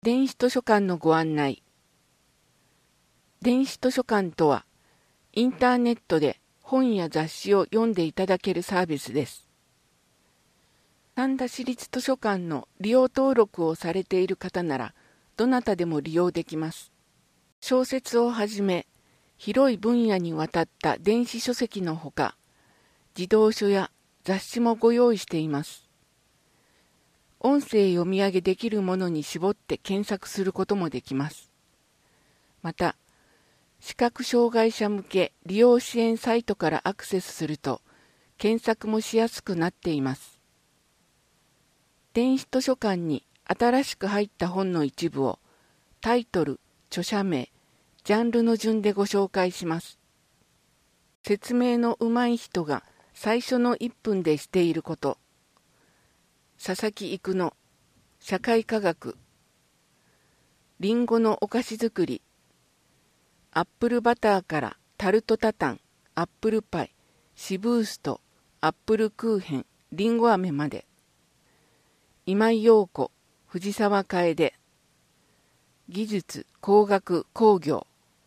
電子図書館のご案内。電子図書館とは、インターネットで本や雑誌を読んでいただけるサービスです。三田市立図書館の利用登録をされている方なら、どなたでも利用できます。小説をはじめ、広い分野にわたった電子書籍のほか、児童書や雑誌もご用意しています。音声読み上げできるものに絞って検索することもできます。また、視覚障害者向け利用支援サイトからアクセスすると、検索もしやすくなっています。電子図書館に新しく入った本の一部を、タイトル、著者名、ジャンルの順でご紹介します。説明の上手い人が最初の1分でしていること。佐々木育の社会科学、リンゴのお菓子作り、アップルバターからタルトタタン、アップルパイ、シブースト、アップルクーヘン、リンゴ飴まで、今井陽子、藤沢楓、技術、工学、工業、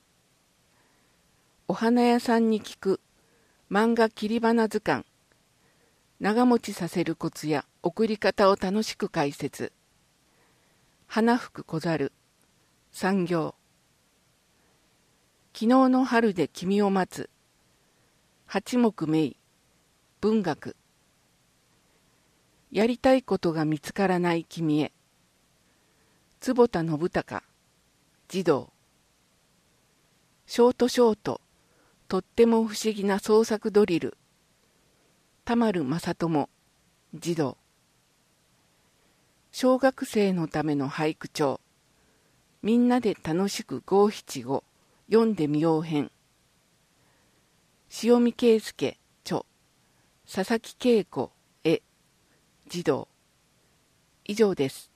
お花屋さんに聞く漫画切り花図鑑、長持ちさせるコツや送り方を楽しく解説。花吹く小猿、産業。昨日の春で君を待つ。八目芽文学。やりたいことが見つからない君へ。坪田信孝、児童。ショート、とっても不思議な創作ドリル。田丸正智、児童。小学生のための俳句帳。みんなで楽しく五七五、読んでみよう編。塩見圭介、著。佐々木恵子、絵。児童。以上です。